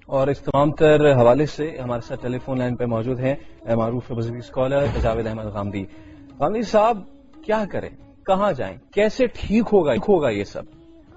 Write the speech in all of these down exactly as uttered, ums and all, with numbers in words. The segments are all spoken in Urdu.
اور اس تمام تر حوالے سے ہمارے ساتھ ٹیلی فون لائن پہ موجود ہیں معروف مذہبی اسکالر جاوید احمد غامدی. غامدی صاحب، کیا کریں، کہاں جائیں، کیسے ٹھیک ہوگا ہوگا یہ سب؟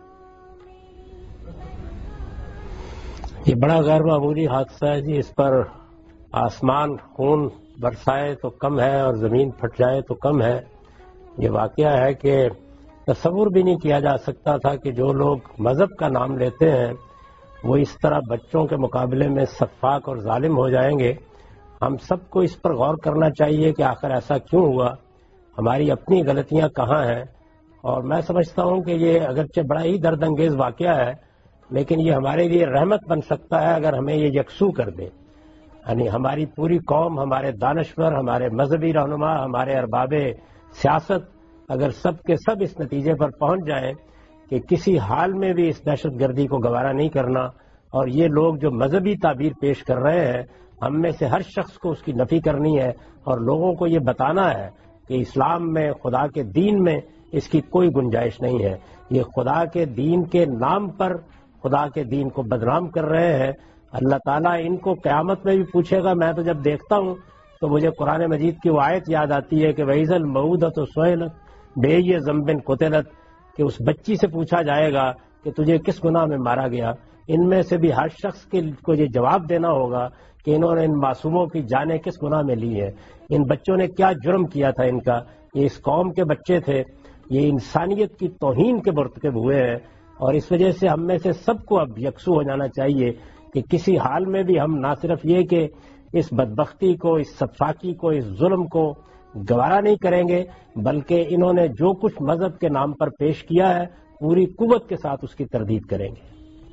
یہ بڑا غیر معمولی حادثہ ہے جی. اس پر آسمان خون برسائے تو کم ہے اور زمین پھٹ جائے تو کم ہے. یہ واقعہ ہے کہ تصور بھی نہیں کیا جا سکتا تھا کہ جو لوگ مذہب کا نام لیتے ہیں وہ اس طرح بچوں کے مقابلے میں سفاک اور ظالم ہو جائیں گے. ہم سب کو اس پر غور کرنا چاہیے کہ آخر ایسا کیوں ہوا، ہماری اپنی غلطیاں کہاں ہیں. اور میں سمجھتا ہوں کہ یہ اگرچہ بڑا ہی درد انگیز واقعہ ہے لیکن یہ ہمارے لیے رحمت بن سکتا ہے اگر ہمیں یہ یکسو کر دے. یعنی ہماری پوری قوم، ہمارے دانشور، ہمارے مذہبی رہنما، ہمارے ارباب سیاست اگر سب کے سب اس نتیجے پر پہنچ جائیں کہ کسی حال میں بھی اس دہشت گردی کو گوارا نہیں کرنا، اور یہ لوگ جو مذہبی تعبیر پیش کر رہے ہیں ہم میں سے ہر شخص کو اس کی نفی کرنی ہے اور لوگوں کو یہ بتانا ہے کہ اسلام میں، خدا کے دین میں اس کی کوئی گنجائش نہیں ہے. یہ خدا کے دین کے نام پر خدا کے دین کو بدنام کر رہے ہیں. اللہ تعالیٰ ان کو قیامت میں بھی پوچھے گا. میں تو جب دیکھتا ہوں تو مجھے قرآن مجید کی وہ آیت یاد آتی ہے کہ وَإِذَا الْمَوْءُودَةُ سُئِلَتْ بِأَيِّ ذَنبٍ قُتِلَتْ، کہ اس بچی سے پوچھا جائے گا کہ تجھے کس گناہ میں مارا گیا. ان میں سے بھی ہر شخص کو یہ جواب دینا ہوگا کہ انہوں نے ان معصوموں کی جانیں کس گناہ میں لی ہیں، ان بچوں نے کیا جرم کیا تھا. ان کا یہ اس قوم کے بچے تھے، یہ انسانیت کی توہین کے مرتکب ہوئے ہیں. اور اس وجہ سے ہم میں سے سب کو اب یکسو ہو جانا چاہیے کہ کسی حال میں بھی ہم نہ صرف یہ کہ اس بدبختی کو، اس سفاکی کو، اس ظلم کو گوارا نہیں کریں گے بلکہ انہوں نے جو کچھ مذہب کے نام پر پیش کیا ہے پوری قوت کے ساتھ اس کی تردید کریں گے.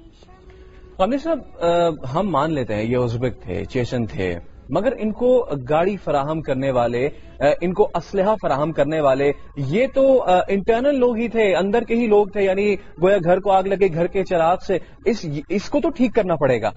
غامدی صاحب، ہم مان لیتے ہیں یہ ازبک تھے، چیچن تھے، مگر ان کو گاڑی فراہم کرنے والے، ان کو اسلحہ فراہم کرنے والے یہ تو انٹرنل لوگ ہی تھے، اندر کے ہی لوگ تھے. یعنی گویا گھر کو آگ لگے گھر کے چراغ سے. اس اس کو تو ٹھیک کرنا پڑے گا.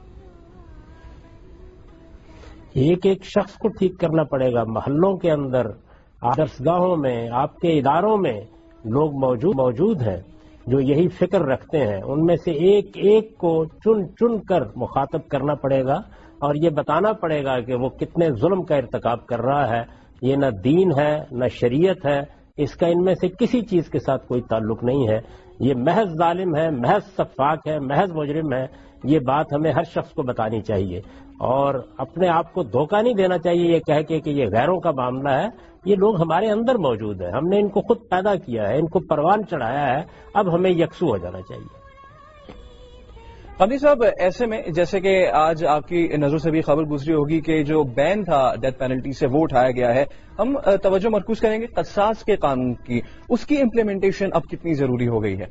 ایک ایک شخص کو ٹھیک کرنا پڑے گا. محلوں کے اندر، درسگاہوں میں، آپ کے اداروں میں لوگ موجود موجود ہیں جو یہی فکر رکھتے ہیں. ان میں سے ایک ایک کو چن چن کر مخاطب کرنا پڑے گا اور یہ بتانا پڑے گا کہ وہ کتنے ظلم کا ارتکاب کر رہا ہے. یہ نہ دین ہے نہ شریعت ہے، اس کا ان میں سے کسی چیز کے ساتھ کوئی تعلق نہیں ہے. یہ محض ظالم ہے، محض سفاک ہے، محض مجرم ہے. یہ بات ہمیں ہر شخص کو بتانی چاہیے اور اپنے آپ کو دھوکہ نہیں دینا چاہیے یہ کہہ کے کہ یہ غیروں کا معاملہ ہے. یہ لوگ ہمارے اندر موجود ہیں، ہم نے ان کو خود پیدا کیا ہے، ان کو پروان چڑھایا ہے. اب ہمیں یکسو ہو جانا چاہیے. غامدی صاحب، ایسے میں جیسے کہ آج آپ کی نظر سے بھی خبر گزری ہوگی کہ جو بین تھا ڈیتھ پینلٹی سے وہ اٹھایا گیا ہے. ہم توجہ مرکوز کریں گے قصاص کے قانون کی. اس کی امپلیمنٹیشن اب کتنی ضروری ہو گئی ہے؟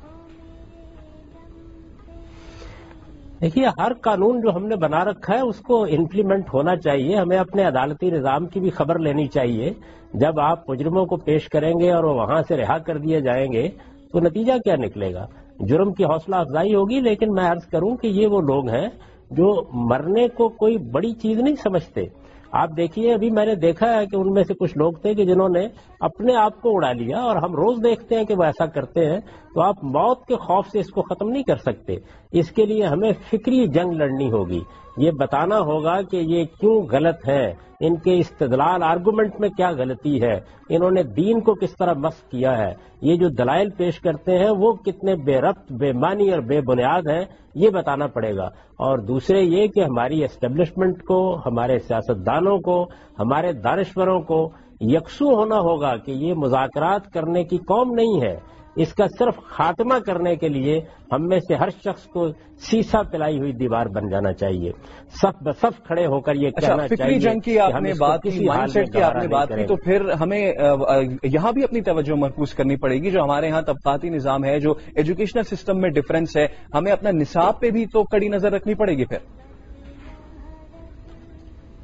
دیکھیے، ہر قانون جو ہم نے بنا رکھا ہے اس کو امپلیمنٹ ہونا چاہیے. ہمیں اپنے عدالتی نظام کی بھی خبر لینی چاہیے. جب آپ مجرموں کو پیش کریں گے اور وہ وہاں سے رہا کر دیے جائیں گے تو نتیجہ کیا نکلے گا؟ جرم کی حوصلہ افزائی ہوگی. لیکن میں عرض کروں کہ یہ وہ لوگ ہیں جو مرنے کو کوئی بڑی چیز نہیں سمجھتے. آپ دیکھیے، ابھی میں نے دیکھا ہے کہ ان میں سے کچھ لوگ تھے کہ جنہوں نے اپنے آپ کو اڑا لیا اور ہم روز دیکھتے ہیں کہ وہ ایسا کرتے ہیں. تو آپ موت کے خوف سے اس کو ختم نہیں کر سکتے. اس کے لیے ہمیں فکری جنگ لڑنی ہوگی. یہ بتانا ہوگا کہ یہ کیوں غلط ہے، ان کے استدلال آرگومنٹ میں کیا غلطی ہے، انہوں نے دین کو کس طرح مسخ کیا ہے، یہ جو دلائل پیش کرتے ہیں وہ کتنے بے ربط، بے معنی اور بے بنیاد ہیں، یہ بتانا پڑے گا. اور دوسرے یہ کہ ہماری اسٹیبلشمنٹ کو، ہمارے سیاستدانوں کو، ہمارے دانشوروں کو یکسو ہونا ہوگا کہ یہ مذاکرات کرنے کی قوم نہیں ہے. اس کا صرف خاتمہ کرنے کے لیے ہم میں سے ہر شخص کو سیسا پلائی ہوئی دیوار بن جانا چاہیے. صف بصف کھڑے ہو کر یہ کہنا چاہیے. فکری جنگ کی آپ نے بات کی، مائنڈ سیٹ کی آپ نے بات کی، تو پھر ہمیں یہاں بھی اپنی توجہ مرکوز کرنی پڑے گی. جو ہمارے ہاں طبقاتی نظام ہے، جو ایجوکیشنل سسٹم میں ڈفرینس ہے، ہمیں اپنا نصاب پہ بھی تو کڑی نظر رکھنی پڑے گی. پھر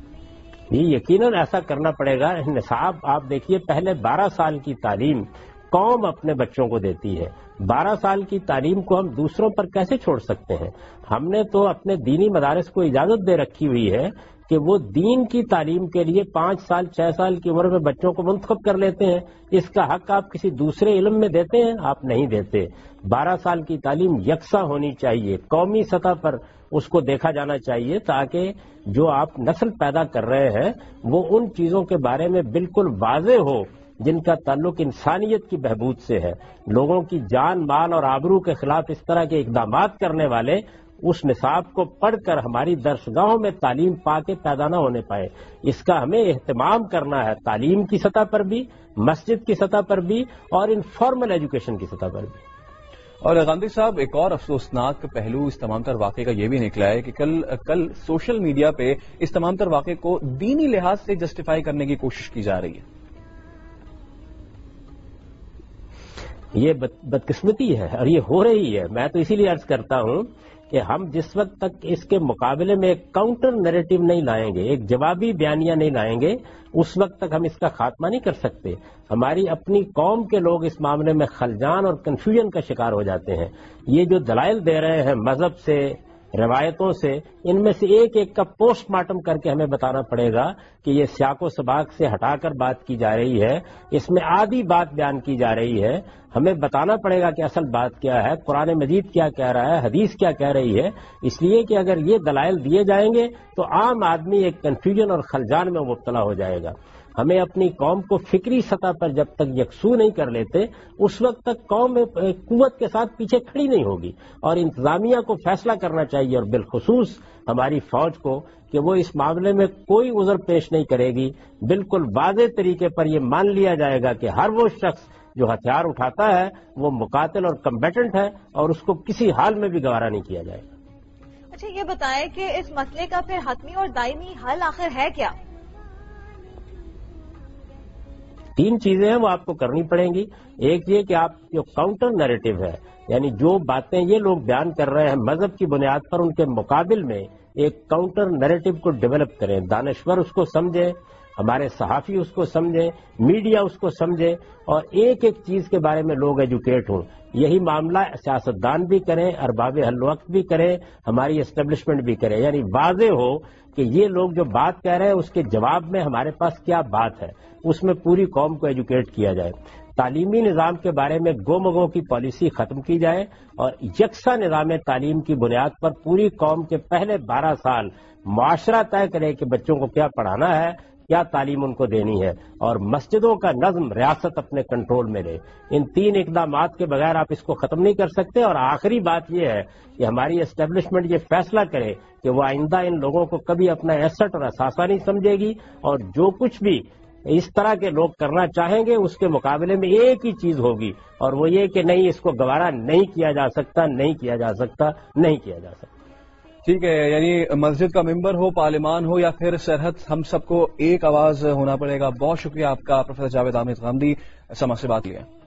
یہ یقیناً ایسا کرنا پڑے گا. نصاب آپ دیکھیے، پہلے بارہ سال کی تعلیم قوم اپنے بچوں کو دیتی ہے. بارہ سال کی تعلیم کو ہم دوسروں پر کیسے چھوڑ سکتے ہیں؟ ہم نے تو اپنے دینی مدارس کو اجازت دے رکھی ہوئی ہے کہ وہ دین کی تعلیم کے لیے پانچ سال چھ سال کی عمر میں بچوں کو منتخب کر لیتے ہیں. اس کا حق آپ کسی دوسرے علم میں دیتے ہیں؟ آپ نہیں دیتے. بارہ سال کی تعلیم یکساں ہونی چاہیے، قومی سطح پر اس کو دیکھا جانا چاہیے، تاکہ جو آپ نسل پیدا کر رہے ہیں وہ ان چیزوں کے بارے میں بالکل واضح ہو جن کا تعلق انسانیت کی بہبود سے ہے. لوگوں کی جان مال اور آبرو کے خلاف اس طرح کے اقدامات کرنے والے اس نصاب کو پڑھ کر ہماری درسگاہوں میں تعلیم پا کے پیدا نہ ہونے پائے. اس کا ہمیں اہتمام کرنا ہے، تعلیم کی سطح پر بھی، مسجد کی سطح پر بھی، اور انفارمل ایجوکیشن کی سطح پر بھی. اور گاندھی صاحب، ایک اور افسوسناک پہلو اس تمام تر واقعے کا یہ بھی نکلا ہے کہ کل کل سوشل میڈیا پہ اس تمام تر واقعے کو دینی لحاظ سے جسٹیفائی کرنے کی کوشش کی جا رہی ہے. یہ بدقسمتی ہے اور یہ ہو رہی ہے. میں تو اسی لیے عرض کرتا ہوں کہ ہم جس وقت تک اس کے مقابلے میں ایک کاؤنٹر نیریٹو نہیں لائیں گے، ایک جوابی بیانیہ نہیں لائیں گے، اس وقت تک ہم اس کا خاتمہ نہیں کر سکتے. ہماری اپنی قوم کے لوگ اس معاملے میں خلجان اور کنفیوژن کا شکار ہو جاتے ہیں. یہ جو دلائل دے رہے ہیں مذہب سے، روایتوں سے، ان میں سے ایک ایک کا پوسٹ مارٹم کر کے ہمیں بتانا پڑے گا کہ یہ سیاق و سباق سے ہٹا کر بات کی جا رہی ہے، اس میں آدھی بات بیان کی جا رہی ہے. ہمیں بتانا پڑے گا کہ اصل بات کیا ہے، قرآن مجید کیا کہہ رہا ہے، حدیث کیا کہہ رہی ہے. اس لیے کہ اگر یہ دلائل دیے جائیں گے تو عام آدمی ایک کنفیوژن اور خلجان میں مبتلا ہو جائے گا. ہمیں اپنی قوم کو فکری سطح پر جب تک یکسو نہیں کر لیتے اس وقت تک قوم قوت کے ساتھ پیچھے کھڑی نہیں ہوگی. اور انتظامیہ کو فیصلہ کرنا چاہیے، اور بالخصوص ہماری فوج کو، کہ وہ اس معاملے میں کوئی عذر پیش نہیں کرے گی. بالکل واضح طریقے پر یہ مان لیا جائے گا کہ ہر وہ شخص جو ہتھیار اٹھاتا ہے وہ مقاتل اور کمبیٹنٹ ہے، اور اس کو کسی حال میں بھی گوارا نہیں کیا جائے گا. اچھا، یہ بتائیں کہ اس مسئلے کا پھر حتمی اور دائمی حل آخر ہے کیا؟ تین چیزیں ہیں وہ آپ کو کرنی پڑیں گی. ایک یہ کہ آپ جو کاؤنٹر نیریٹو ہے، یعنی جو باتیں یہ لوگ بیان کر رہے ہیں مذہب کی بنیاد پر، ان کے مقابل میں ایک کاؤنٹر نیریٹو کو ڈیولپ کریں. دانشور اس کو سمجھیں، ہمارے صحافی اس کو سمجھیں، میڈیا اس کو سمجھے، اور ایک ایک چیز کے بارے میں لوگ ایجوکیٹ ہوں. یہی معاملہ سیاستدان بھی کریں، ارباب حل وقت بھی کریں، ہماری اسٹیبلشمنٹ بھی کرے. یعنی واضح ہو کہ یہ لوگ جو بات کہہ رہے ہیں اس کے جواب میں ہمارے پاس کیا بات ہے، اس میں پوری قوم کو ایجوکیٹ کیا جائے. تعلیمی نظام کے بارے میں گو مگو کی پالیسی ختم کی جائے، اور یکساں نظام تعلیم کی بنیاد پر پوری قوم کے پہلے بارہ سال معاشرہ طے کرے کہ بچوں کو کیا پڑھانا ہے، کیا تعلیم ان کو دینی ہے، اور مسجدوں کا نظم ریاست اپنے کنٹرول میں لے. ان تین اقدامات کے بغیر آپ اس کو ختم نہیں کر سکتے. اور آخری بات یہ ہے کہ ہماری اسٹیبلشمنٹ یہ فیصلہ کرے کہ وہ آئندہ ان لوگوں کو کبھی اپنا ایسٹ اور اثاثہ نہیں سمجھے گی، اور جو کچھ بھی اس طرح کے لوگ کرنا چاہیں گے اس کے مقابلے میں ایک ہی چیز ہوگی، اور وہ یہ کہ نہیں، اس کو گوارا نہیں کیا جا سکتا، نہیں کیا جا سکتا، نہیں کیا جا سکتا. ٹھیک ہے، یعنی مسجد کا ممبر ہو، پارلیمان ہو، یا پھر سرحد، ہم سب کو ایک آواز ہونا پڑے گا. بہت شکریہ آپ کا پروفیسر جاوید احمد غامدی، سما سے بات کیا.